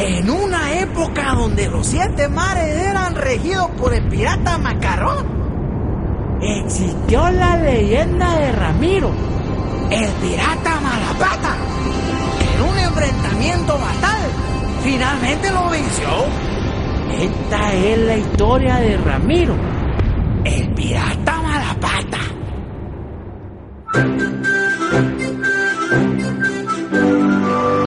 En una época donde los 7 mares eran regidos por el pirata Macarrón, existió la leyenda de Ramiro, el pirata Malapata, que en un enfrentamiento fatal finalmente lo venció. Esta es la historia de Ramiro, el pirata